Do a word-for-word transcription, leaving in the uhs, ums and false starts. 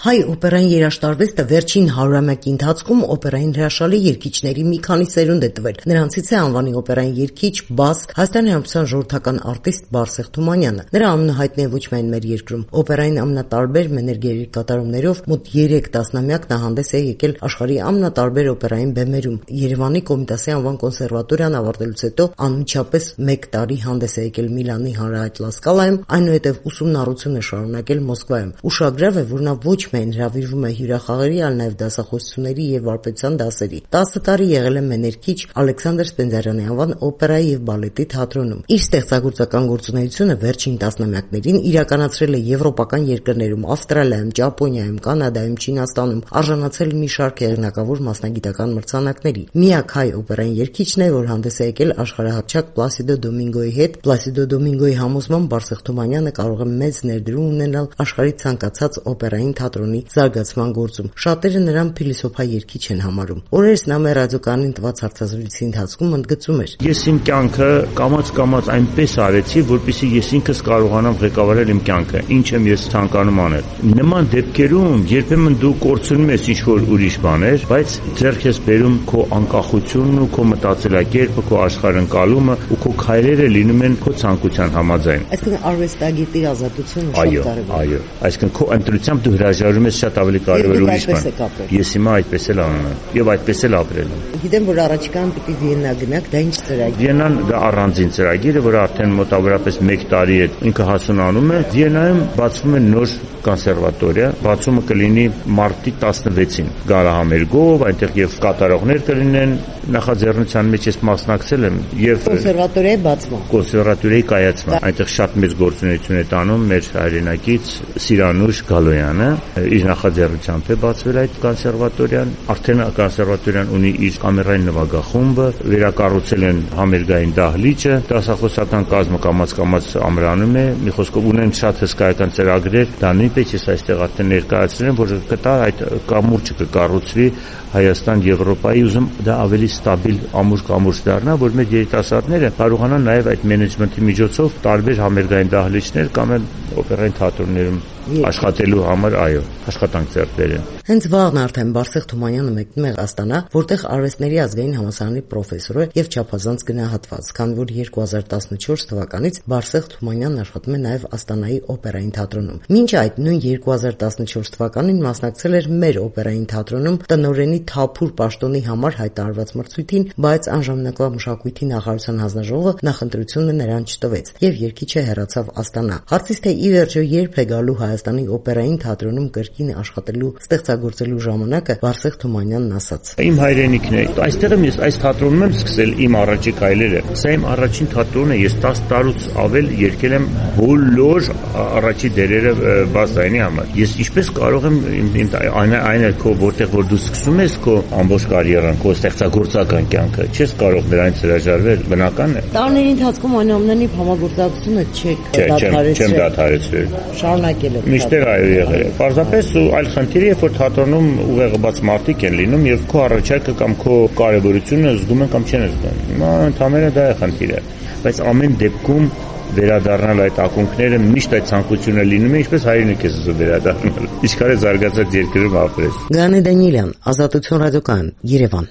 Հայ օպերային երաժշտարվեստը վերջին հարյուրամյակի ընթացքում օպերային հրաշալի երգիչների մի քանի սերունդ է տվել։ Նրանցից է անվանի օպերային երգիչ, բաս, Հայաստանի Հանրապետության ժողովրդական արտիստ Բարսեղ Թումանյանը։ Նրա անունը հայտնի է ոչ միայն մեր երկրում։ Օպերային ամենատարբեր մեներգերի կատարումներով մոտ երեք տասնամյակ նա հանդես է եկել աշխարհի ամենատարբեր օպերային բեմերում։ Երևանի Կոմիտասի անվան կոնսերվատորիան ավարտելուց հետո անմիջապես մեկ տարի հանդես է եկել Միլանի հանրահայտ Լա Սկալայում, այնուհետև ուսումնառություն է շարունակել Մոսկվայում։ Ուշագրավ է, որ նա ոչ միայն հրավիրվում է հյուրախաղերի, այլ նաև դասախոսությունների եւ վարպետության դասերի։ տասը տարի եղել է մեներգիչ Ալեքսանդր Սպենդիարյանի անվան օպերայի եւ բալետի թատրոնում։ Իր ստեղծագործական գործունեությունը վերջին տասնամյակներին իրականացրել է եվրոպական երկրներում, Ավստրալիայում, Ճապոնիայում, Կանադայում, Չինաստանում, արժանացել մի շարք եղանակավոր մասնագիտական մրցանակների։ Միակ հայ օպերային երգիչն է, որ հանդես է եկել աշխարհահռչակ Պլասիդո Դոմինգոյի հետ։ Պլասիդո Դոմինգոյի համոզմամբ Բարսեղ Թումանյանը կարող է մեծ ներդրում ունենալ աշխարհի ցանկացած օպերային թատրոնի զարգացման գործում։ Շատերը նրան փիլիսոփա երգիչ են համարում։ Օրերս նա մեր ռադիոկայանին տված հարցազրույցի ընթացքում ընդգծում էր. Ես իմ կյանքը կամաց-կամաց այնպես արեցի, որպեսզի ես ինքս կարողանամ ղեկավարել իմ կյանքը, ինչ եմ ես ցանկանում անել։ Նման դեպքերում երբեմն դու կորցնում ես ինչ-որ ուրիշ բաներ, բայց ձեռք ես բերում քո անկախությունն ու քո մտածելակերպը, քո աշխարհընկալումը ու քո քայլերը լինում են քո ցանկության համաձայն։ Այսինքն արվեստագետի ազատությունը շատ կարևոր է։ Այո, այո, այսինքն քո ընտրությամբ դու հրաժարվում ես շատ ավելի կարևոր ուրիշ բան։ Ես հիմա այդպես էլ անում եմ եւ այդպես էլ ապրել եմ։ Գիտեմ, որ առաջիկան պիտի Վիեննա գնաք, դա ինչ ծրագիր։ Վիեննան դա առանձին ծրագիր է, որը արդեն մոտավորապես մեկ տարի է ինքը հասունանում է։ Վիեննայում բացվում է նոր կոնսերվատորիա, բացումը կլինի մարտի տասնվեցին։ Գալահամերգով, այնտեղ եւ կատարողներ կլինեն, նախաձեռնության մեջ ես մասնակցել եմ եւ կոնսերվատորիայի բացման։ Կոնսերվատորիայի կայացման։ Այնտեղ շատ մեծ գործունեություն է տանում մեր հայրենակից Սիրանուշ Գալոյանը, իր նախաձեռնությամբ է բացվել այդ կոնսերվատորիան։ Արդեն կոնսերվատորիան ունի իր կամերային նվագախումբը, վերակառուցել են համերգային դահլիճը, դասախոսական կազմը կամաց-կամաց ամրանում է, մի խոսքով ունեն շատ հսկայական ծրագրեր, դա նույնպես ես այստեղ արդեն ներկայացրել եմ, որ կտա այդ կամուրջը կկառուցվի Հայաստան, Եվրոպայի, ուզում դա ավելի ստաբիլ ամուր կամուրջ դառնա, որ մեր երիտասարդները կարողանան նաև այդ մենեջմենթի միջոցով տարբեր համերգային դահլիճներ կամ օպերային թատրոններում աշխատելու համար, այո, աշխատանք ձեռք բերեն։ Հենց վաղն արդեն Բարսեղ Թումանյանը մեկնում է Աստանա, որտեղ արվեստների ազգային համալսարանի պրոֆեսոր է եւ չափազանց գնահատված, քանի որ երկու հազար տասնչորս թվականից Բարսեղ Թումանյանն աշխատում է նաեւ Աստանայի օպերային թատրոնում։ Մինչ այդ նույն երկու հազար տասնչորս թվականին մասնակցել էր մեր օպերային թատրոնում տնօրենի թափուր պաշտոնի համար հայտարարված մրցույթին, բայց անժամանակվա մշակույթի նախարարության հանձնաժողովը նախընտրությունը նրան չտվեց եւ երգիչը հեռացավ Աստանա։ Հարցից թե ի վերջո երբ է գալու Հայաստանի օպերային թատրոնում կրկին աշխատելու, ստեղծագործելու ժամանակը, Բարսեղ Թումանյանն ասաց. Իմ հայրենիքն է, այստեղ եմ ես այս թատրոնում եմ սկսել իմ առաջի քայլերը։ Սա իմ առաջին թատրոնն է, ես տասը տարուց ավել երգել եմ բոլոր առաջի դերերը բազային համար։ Ես ինչպես կարող եմ այն այն քո որտեղ որ դու սկսում ես քո ամբողջ կարիերան, քո ստեղծագործական կյանքը, չես կարող դրանից հրաժարվել, բնական է։ Տարիների ընթացքում այնուամենայնիվ համագործակցությունը չեք դադարեցրել։ Չեմ դադարեցրել։ Շարունակել եք։ Միշտ այո եղել է։ Պարզապես ու այլ խնդիրը, երբ որ թատրոնում ուղեղված մարդիկ են լինում եւ քո առաջարկը կամ քո կարեւորությունը զգում են կամ չեն զգում։ Հիմա ընդհանրապես դա է խնդիրը։ Բայց ամեն դեպքում վերադառնալ այդ ակունքները միշտ այդ ցանկությունը լինում է, ինչպես հայրենիք ես ուզում վերադառնալ։ Ինչքան է զարգացած երկրում ապրես։ Գանե Դանիելյան, Ազատություն ռադիոկայան, Երևան։